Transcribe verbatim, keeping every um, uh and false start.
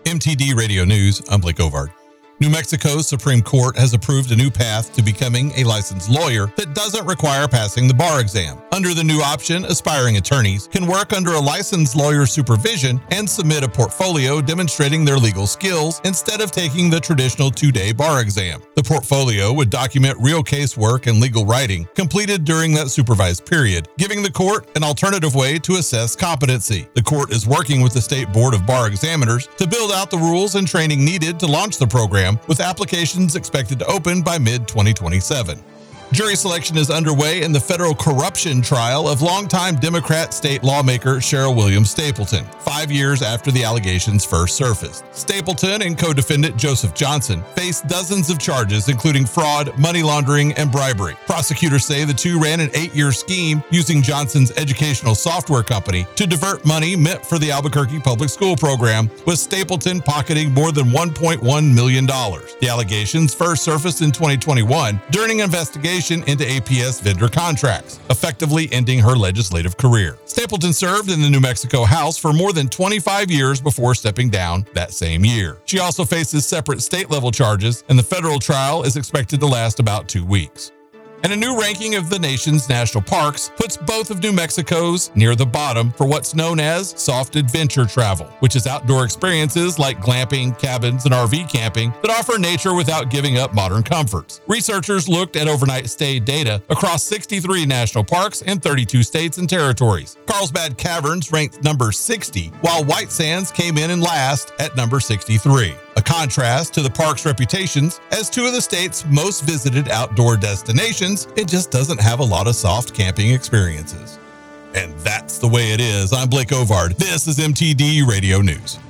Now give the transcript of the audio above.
M T D Radio News, I'm Blake Ovard. New Mexico's Supreme Court has approved a new path to becoming a licensed lawyer that doesn't require passing the bar exam. Under the new option, aspiring attorneys can work under a licensed lawyer's supervision and submit a portfolio demonstrating their legal skills instead of taking the traditional two-day bar exam. The portfolio would document real casework and legal writing completed during that supervised period, giving the court an alternative way to assess competency. The court is working with the State Board of Bar Examiners to build out the rules and training needed to launch the program, with applications expected to open by mid twenty twenty-seven. Jury selection is underway in the federal corruption trial of longtime Democrat state lawmaker Cheryl Williams Stapleton, five years after the allegations first surfaced. Stapleton and co-defendant Joseph Johnson face dozens of charges, including fraud, money laundering, and bribery. Prosecutors say the two ran an eight-year scheme using Johnson's educational software company to divert money meant for the Albuquerque public school program, with Stapleton pocketing more than one point one million dollars. The allegations first surfaced in twenty twenty-one during an investigation into A P S vendor contracts, effectively ending her legislative career. Stapleton served in the New Mexico House for more than twenty-five years before stepping down that same year. She also faces separate state-level charges, and the federal trial is expected to last about two weeks. And a new ranking of the nation's national parks puts both of New Mexico's near the bottom for what's known as soft adventure travel, which is outdoor experiences like glamping, cabins, and R V camping that offer nature without giving up modern comforts. Researchers looked at overnight stay data across sixty-three national parks in thirty-two states and territories. Carlsbad Caverns ranked number sixty, while White Sands came in and last at number sixty-three. A contrast to the park's reputations as two of the state's most visited outdoor destinations, it just doesn't have a lot of soft camping experiences. And that's the way it is. I'm Blake Ovard. This is M T D Radio News.